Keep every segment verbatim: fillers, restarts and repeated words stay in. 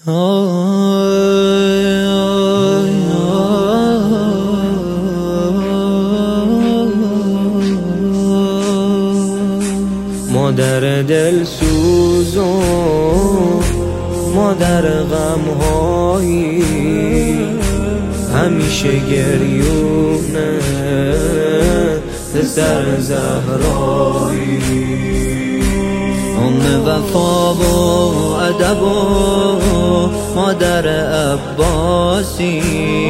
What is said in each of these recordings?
مادر دل سوزو مادر غمهایی، همیشه گریونه پسر زهرایی. ام وفا و ادب و مادر عباسی،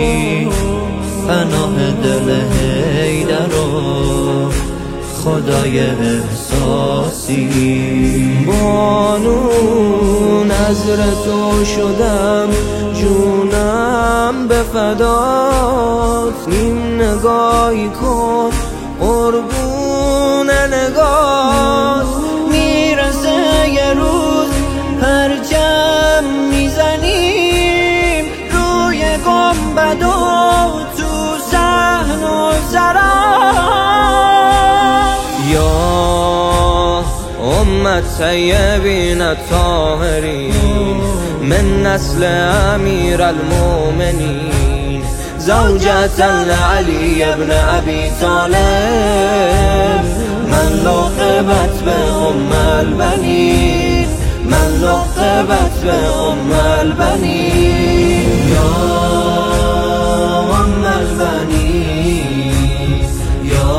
پناه دل حیدر و خدای احساسی. بانو نظر تو شدم جونم به فدات، نیم نگاهی کن قربون نگات. میرسه یه روز پرچم میزنیم روی گنبد و تو صحن و سرا. یا امت طیبین الطاهرین من نسل امیر المؤمنین، زوجة لعلی ابن ابی طالب، من لقبت به ام البنین، من لقبت به ام البنین. یا ام البنین، یا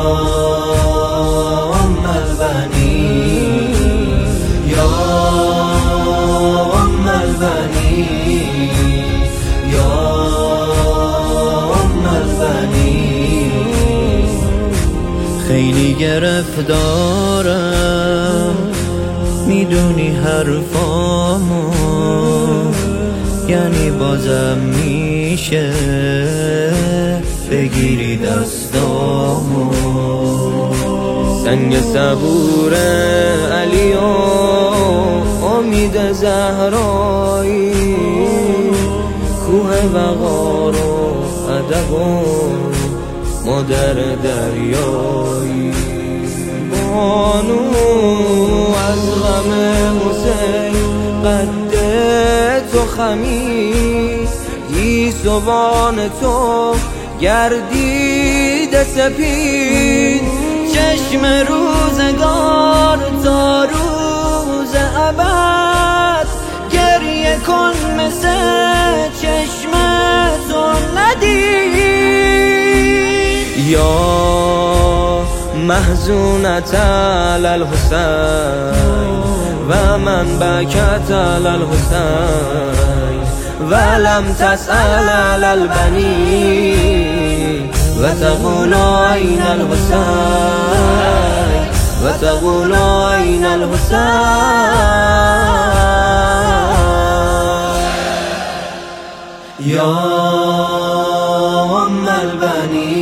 ام البنین، یا ام البنین، یا ام البنین. خیلی گرفتارم میدونی حرفامو، یعنی بازم میشه بگیری دستامو. سنگ صبور علی و امید زهرایی، کوه وقار و ادب و مادر دریایی. بانو از غم حسین قد تو خمید، گیسوان تو گردید سپید. چشم روزگار تا روز ابد، گریه کن مثل چشم تو ندید. یا محزونة علی الحسین و من بکت علی الحسین، ولم تسأل علی البنین و تقول این الحسین، و تقول این الحسین. یا ام البنین.